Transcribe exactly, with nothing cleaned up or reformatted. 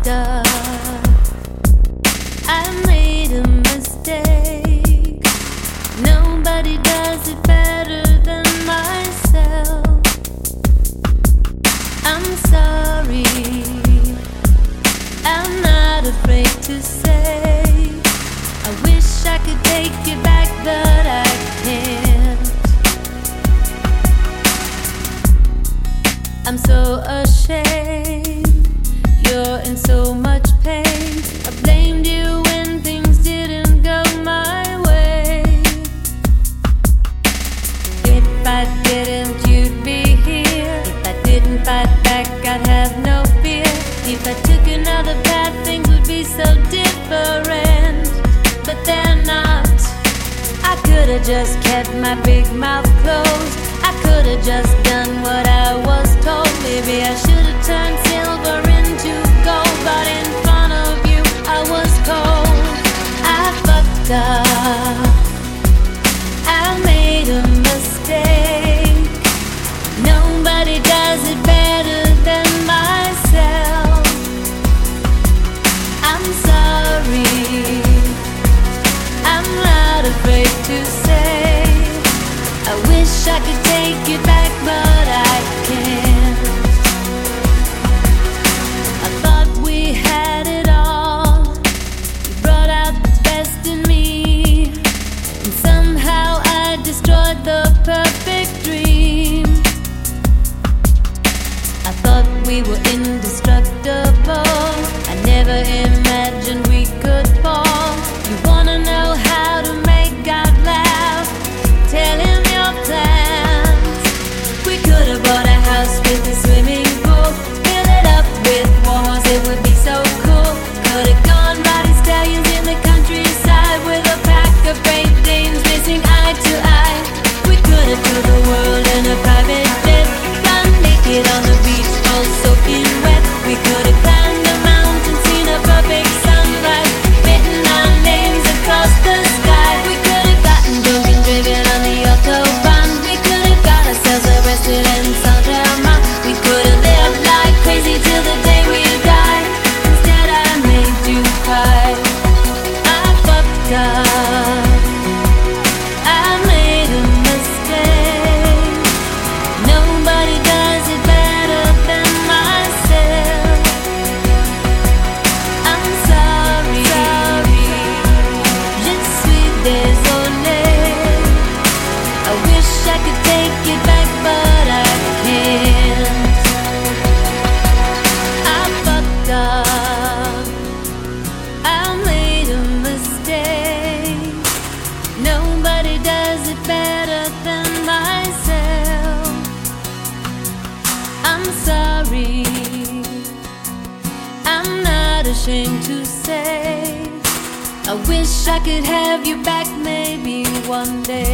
fucked up. I made a mistake. Nobody does it better than myself. I'm sorry. I'm not afraid to say I wish I could take you back, but I can't. I'm so ashamed. You're in so much pain. I blamed you when things didn't go my way. If I didn't, you'd be here. If I didn't fight back, I'd have no fear. If I took another path, things would be so different. But they're not. I could've just kept my big mouth closed. I could've just done what I was told. Maybe I should've turned silver into gold, but in front of you I was cold. I fucked up. I made a mistake. Nobody does it better than myself. I'm sorry. I'm not afraid to say I wish I could take you back, but I can't. I thought we had it all. You brought out the best in me, and somehow I destroyed the perfect dream. I thought we were indestructible. I never imagined we could fall. You wanna know how to make God laugh? Tell him your plans. We could've bought a house with a swimming pool, fill it up with walls, it would be so cool. Could've gone riding stallions in the countryside with a pack of Great Danes racing eye to eye. We could've toured the world in a private jet, run naked on the beach, all soaking wet. We could've climbed a mountain, seen a perfect sunrise, written our names across the sky. We could've gotten drunk and driven on the autobahn. We could've got ourselves arrested in Saint-Germain. We could've lived like crazy till the day we died. Instead I made you cry. I fucked up. I made a mistake. Nobody does it better than myself. I'm sorry, sorry. Je suis désolée. I wish I could take you back, but I can't. I fucked up. I made a mistake. Nobody does it better than myself. I'm sorry. I'm not ashamed to say I wish I could have you back maybe one day.